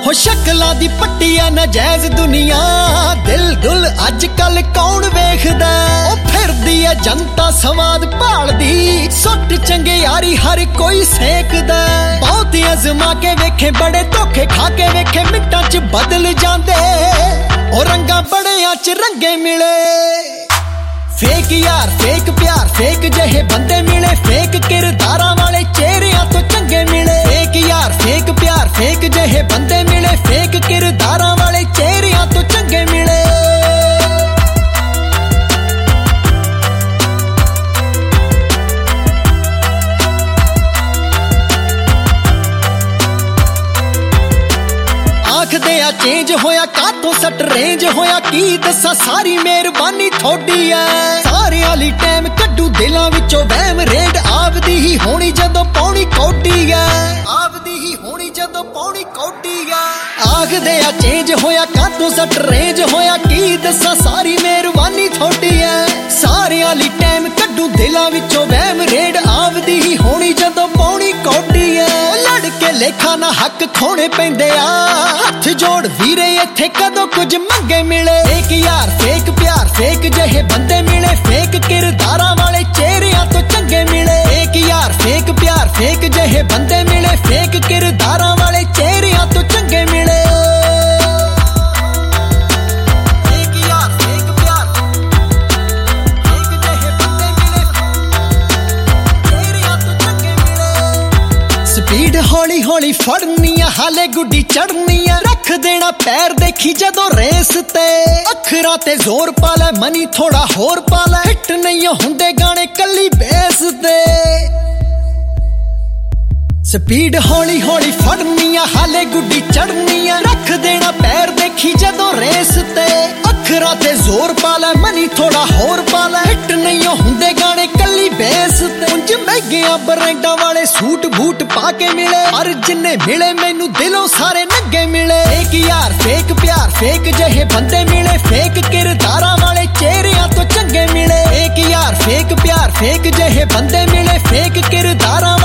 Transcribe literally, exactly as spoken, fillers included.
हो शक्लां दी पट्टियां नाजायज दुनिया दिल दुल अज कल कौन वेखदा ओ फिरदी है जनता स्वाद भालदी सुट चंगे यारी हर कोई सेकदा बहुत अजमा के वेखे बड़े धोखे खा के वेखे मिंटां च बदल जांदे ओ रंगा बड़ियां च रंगे मिले फेक यार फेक प्यार फेक जहे बंदे मिले फेक किरदारां वाले चेहरियां तो चंगे मिले फेक यार फेक प्यार फेक जहे बंदे मिले फेक किरदारां वाले चेहरियां तो चंगे मिले आखदे आ चेंज होया कातों सट रेंज होया की दसा सारी मेहरबानी थोड़ी है सारे आली टाइम कड्डू दिलां विचों वहम रेड आवदी ही होनी जदों पौनी कौडी है आवदी ही होनी जदों पौनी कौडी है आखदे आ चेंज होया कातों सट रेंज होया की दसा सारी मेहरबानी थोड़ी है सारे आली टाइम कड्डू दिलां विचों वहम रेड आवदी ही होनी जदों पौनी कौडी है लड़के लेखा ना हक खोने पैंदे आ हथ जोड़ वीरे इत्थे कदों कुछ मंगे मिले फेक यार फेक प्यार फेक जहे बंदे मिले फेक किरदारां वाले चेहरियां तो चंगे मिले फेक यार फेक प्यार फेक जहे बंदे मिले फेक किरदारां वाले चेहरियां तो चंगे मिले स्पीड हौली हौली फड़नी हाले गुड्डी चढ़नी रख देना पैर देखी जदों रेस ते अखरां ते जोर पाले मनी थोड़ा होर पाले हिट नहीं हुंदे गाने कली बेस ते स्पीड हौली हौली फड़नी हाले गुड्डी चढ़नी रख देना पैर देखी जदों रेस ते अखरां ते जोर पाले मनी थोड़ा होर पाले हिट नहीं हुंदे गाने कली बेस ते उंज महंगियां ब्रांडां वाले सूट बूट पा के मिले पर जिन्ने मिले मैनू दिलों सारे नंगे मिले फेक यार फेक प्यार फेक जहे बंदे मिले फेक किरदारां वाले चेहरियां तो चंगे मिले फेक यार फेक प्यार फेक जहे बंदे मिले फेक किरदारां